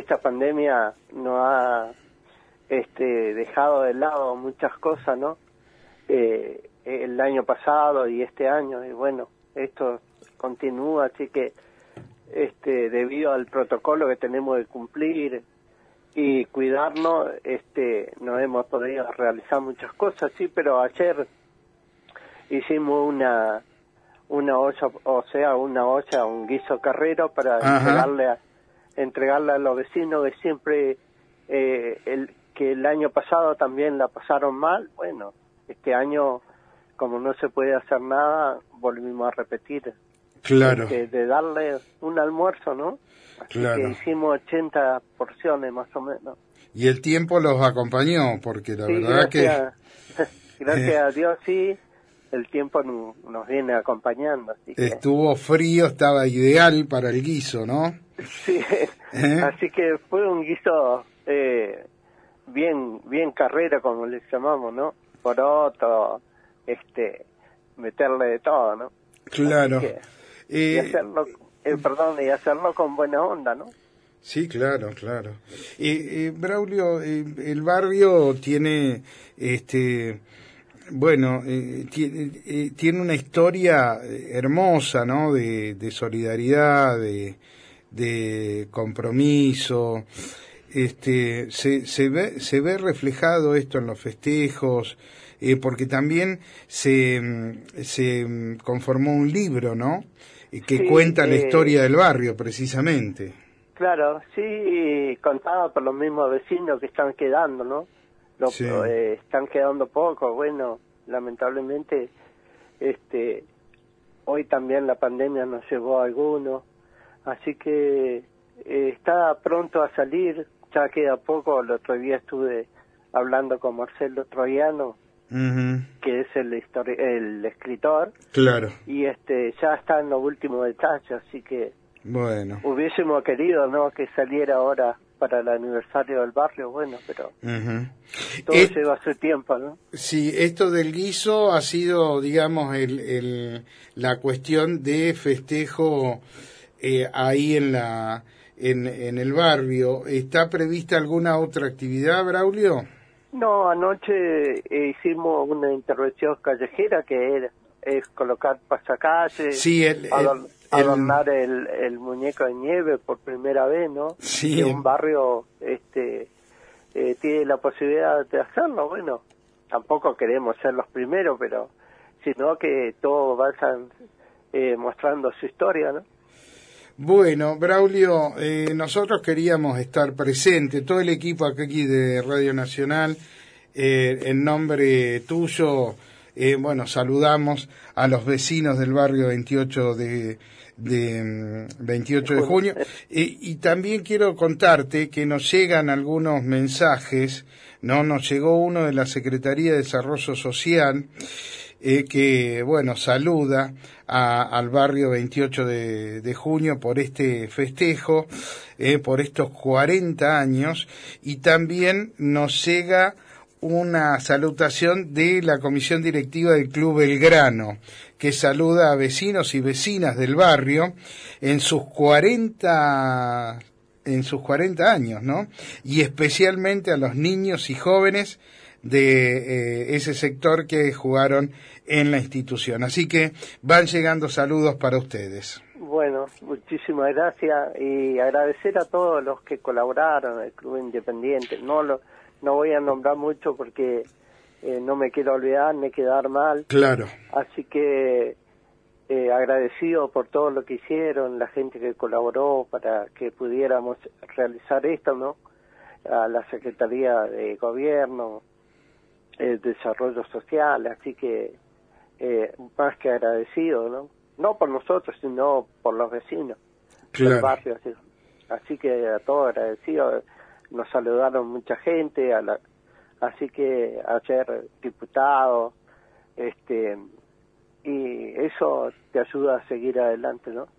esta pandemia nos ha dejado de lado muchas cosas, ¿no? El año pasado y este año, y bueno, esto continúa, así que debido al protocolo que tenemos de cumplir y cuidarnos, no hemos podido realizar muchas cosas, sí, pero ayer hicimos una olla, un guiso carrero para entregarle a los vecinos que siempre, que el año pasado también la pasaron mal. Bueno, este año, como no se puede hacer nada, volvimos a repetir. Claro. De darle un almuerzo, ¿no? Así que hicimos 80 porciones más o menos. Y el tiempo los acompañó, porque la verdad gracias a Dios, sí, el tiempo nos viene acompañando. Así que estuvo frío, estaba ideal para el guiso, ¿no? Sí, así que fue un guiso bien carrero, como le llamamos, ¿no? Poroto, meterle de todo, ¿no? Claro. Y hacerlo, y hacerlo con buena onda, ¿no? Sí, claro. Braulio, el barrio tiene, tiene una historia hermosa, ¿no? De solidaridad, de compromiso. Se ve reflejado esto en los festejos, porque también se conformó un libro, ¿no? Que cuenta la historia del barrio, precisamente. Claro, sí, contado por los mismos vecinos que están quedando, ¿no? Están quedando pocos, bueno, lamentablemente, hoy también la pandemia nos llevó a algunos, así que está pronto a salir, ya queda poco. El otro día estuve hablando con Marcelo Troiano, que es el escritor, claro, y ya está en los últimos detalles, así que bueno, hubiésemos querido, ¿no?, que saliera ahora para el aniversario del barrio, bueno, pero todo lleva su tiempo, ¿no? Sí, esto del guiso ha sido, digamos, la cuestión de festejo ahí en el barrio. ¿Está prevista alguna otra actividad, Braulio? No, anoche hicimos una intervención callejera que es colocar pasacalles, sí, adornar el muñeco de nieve por primera vez, ¿no? Sí. Que un barrio tiene la posibilidad de hacerlo. Bueno, tampoco queremos ser los primeros, pero sino que todos vayan mostrando su historia, ¿no? Bueno, Braulio, nosotros queríamos estar presentes, todo el equipo aquí de Radio Nacional, en nombre tuyo, saludamos a los vecinos del barrio 28 de 28 de junio, y también quiero contarte que nos llegan algunos mensajes, ¿no? Nos llegó uno de la Secretaría de Desarrollo Social, que, saluda al barrio 28 de junio por este festejo, por estos 40 años, y también nos llega una salutación de la Comisión Directiva del Club Belgrano, que saluda a vecinos y vecinas del barrio en sus 40 años, ¿no? Y especialmente a los niños y jóvenes de ese sector que jugaron en la institución. Así que van llegando saludos para ustedes. Bueno, muchísimas gracias y agradecer a todos los que colaboraron, el Club Independiente. No voy a nombrar mucho porque no me quiero olvidar ni quedar mal. Claro. Así que agradecido por todo lo que hicieron, la gente que colaboró para que pudiéramos realizar esto, ¿no? A la Secretaría de Gobierno, Desarrollo Social, así que más que agradecido, ¿no? No por nosotros, sino por los vecinos del barrio. Así que a todos agradecidos. Nos saludaron mucha gente, así que ayer diputados, y eso te ayuda a seguir adelante, ¿no?